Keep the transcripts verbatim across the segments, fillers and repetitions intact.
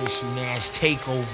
It's Nash Takeover.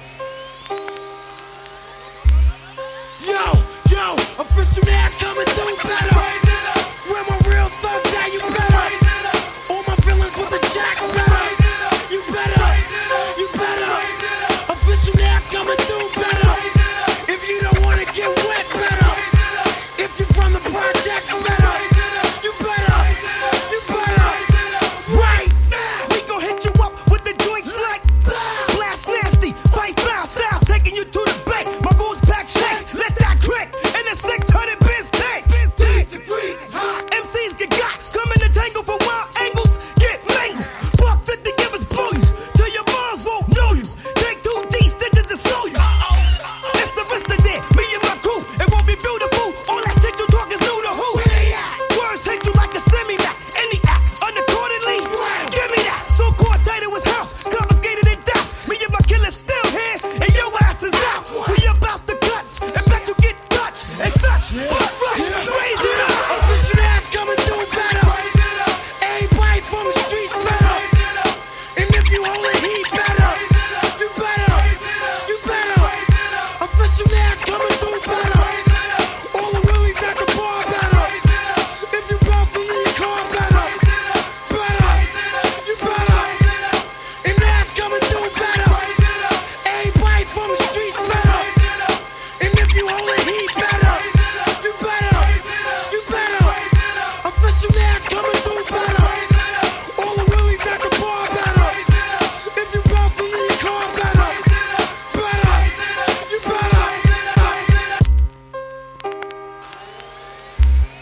Yo, yo, official Nash coming through better. Where my real thugs at, you better. All my villains with the jacks better. You better, you better. Official Nash coming through better. If you don't wanna get wet, better. If you're from the projects, better. You better, you better. Right now, We gon' hit you up with the joints like blast nasty, fight foul styles, taking you to the bank. My rules pack shake, let that crack, and the six hundred biz tank. these degrees is hot. M Cs get got, come in the tangle for wild angles, get mangled. Buck fifty, give us bullies, till your moms won't know you. Take two D stitches to slow you. It's the rest of there, me and my crew, it won't be beautiful. All that shit you talk is new to who? Where they at? Words hit you like a semi-mac, any act, unaccordingly. Give me that, so-called title is house, confiscated and doused. Me and my killers still here, and your ass is out. We about the cuts, and bet you get touched and such. Butt rush, raise it up. Official Nash coming through better. Everybody from the streets better. And if you hold it heat better, you better, you better. Official Nash coming through better. All the willies at the bar better. If you bouncing in your car better, better, you better. And Nash coming through better. Everybody from the streets better. And if you hold it heat better, you better, you better. Official Nash coming through better. All the willies at the bar better. If you bouncing in your car better, better, you better.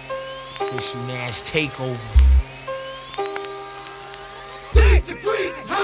It's Nash Takeover. These degrees is hot.